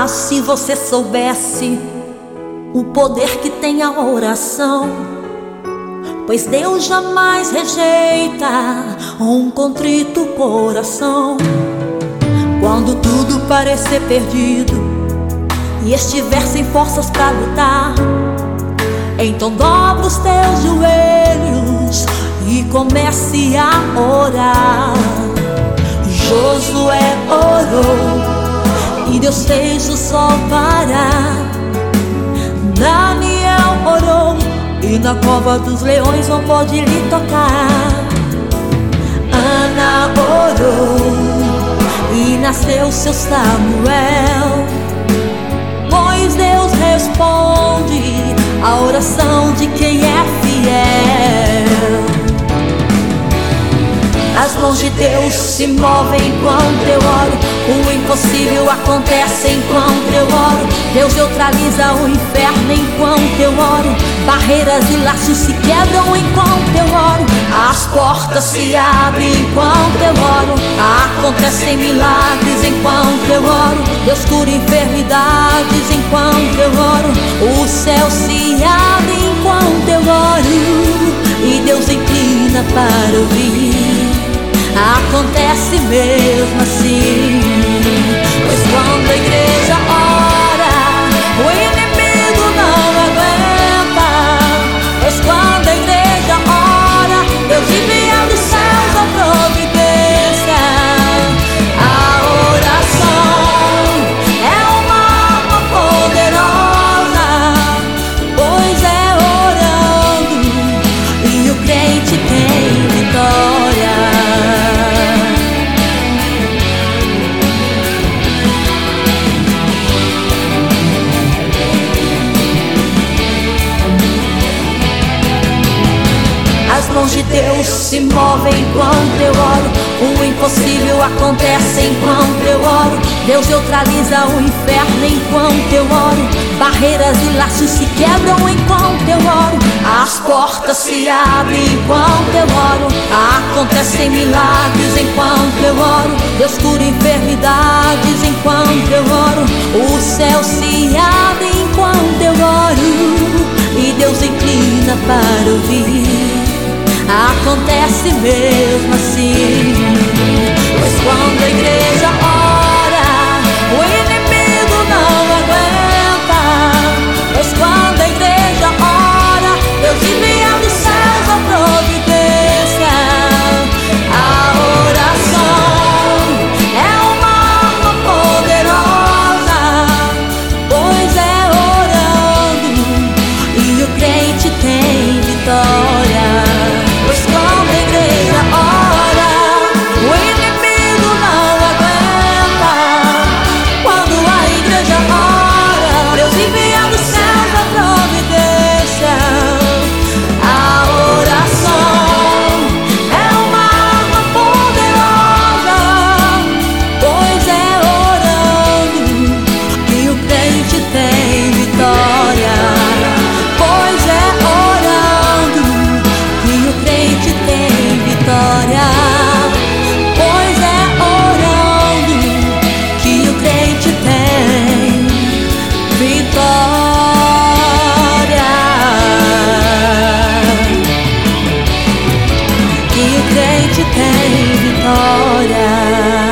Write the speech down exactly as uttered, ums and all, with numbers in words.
Ah, se você soubesse o poder que tem a oração, pois Deus jamais rejeita um contrito coração. Quando tudo parecer perdido e estiver sem forças pra lutar, então dobra os teus joelhos e comece a orar. Josué orou e Deus fez o sol parar. Daniel orou e na cova dos leões não pode lhe tocar. Ana orou e nasceu seu Samuel, pois Deus responde a oração de quem é fiel. As mãos de Deus se movem enquanto eu oro, o impossível acontece enquanto eu oro. Deus neutraliza o inferno enquanto eu oro, barreiras e laços se quebram enquanto eu oro. As portas se abrem enquanto eu oro, acontecem milagres enquanto eu oro. Deus cura enfermidades enquanto eu oro, o céu se abre enquanto eu oro, e Deus inclina para ouvir. Acontece mesmo assim, pois quando a igreja ora, o inimigo não aguenta. Pois quando a igreja ora, Deus envia dos céus a providência. A oração é uma arma poderosa, pois é orando e o crente tem vitória. As mãos de Deus se movem enquanto eu oro, o impossível acontece enquanto eu oro. Deus neutraliza o inferno enquanto eu oro, barreiras e laços se quebram enquanto eu oro. As portas se abrem enquanto eu oro, acontecem milagres enquanto eu oro. Deus cura enfermidades enquanto eu oro, o céu se abre enquanto eu oro, e Deus inclina para ouvir. Acontece mesmo assim, pois quando a igreja ora, o inimigo não aguenta. Pois quando a igreja ora, Deus envia dos céus a providência. A oração é uma arma poderosa, pois é orando e o crente tem vitória. Pois quando a igreja ora, o inimigo não aguenta. Quando a igreja ora, Deus envia dos céus a providência. A oração é uma arma poderosa, pois é orando que o crente tem vitória. Pois é orando que o crente tem vitória. Pois é orando que o crente tem vitória. Que o crente tem vitória.